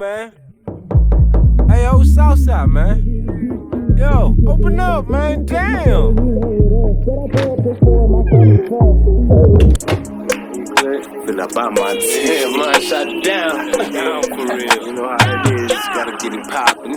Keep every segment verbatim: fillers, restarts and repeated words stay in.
man. Hey, yo, Southside, man. Yo, open up, man. Damn. Feel about my ten, man, shut down. Down for real. You know how it is. Gotta get it poppin'.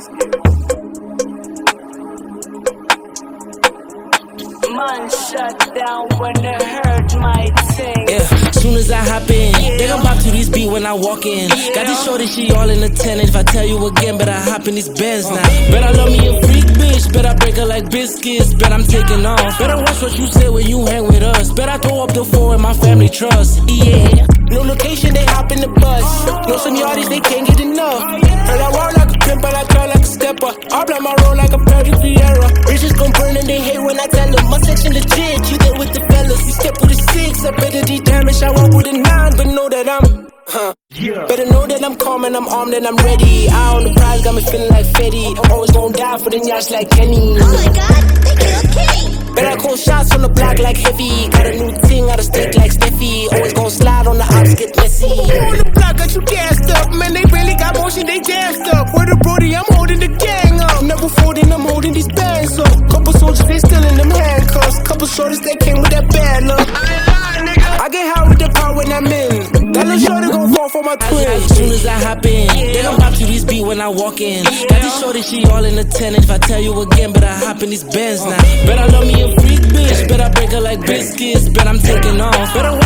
Man shut down when it hurt my thing. Yeah, soon as I hop in, they gon' bop to this beat when I walk in. Got this shorty, she all in the ten. If I tell you again, better hop in these Benz now. Bet I love me a freak bitch, bet I break her like biscuits. Bet I'm taking off. Better watch what you say when you hang with us. Bet I throw up the four in my family trust. Yeah, no location, they hop in the bus. Know some yardies, they can't get enough. Heard I roll like a pimp, but I try like a stepper. I blow my roll like a Perry Vieira. Bitches gon' burn and they hate when I tell them. My section legit, you there with the fellas. You step with a six, I better do damage. I walk with a nine, but know that I'm huh. Yeah. Better know that I'm calm and I'm armed and I'm ready. Eye on the prize, got me feeling like Fetty. Always gon' die for the nyash like Kenny. Oh my god, they killed Kenny. Better I call shots on the block like heavy. Got a new thing out of stick like Steffi. Always gon' slide on the ops, get messy. On the block, got you gassed up. Man, they really got motion, they danced up. With the Brody, I'm holding the gang up. Never folding, I'm holding these bands up. Couple soldiers, they still in them handcuffs. Couple shorties, they came with that bad luck. I get high with the power when I'm in. That little shorty gon' fall for my twin. As soon as I hop in, they gon' bop to this beat when I walk in. Got this shorty, she all in the ten. If I tell you again, better hop in these Benz now. Bet I love me a freak bitch, bet I break her like biscuits. Bet I'm taking off. Better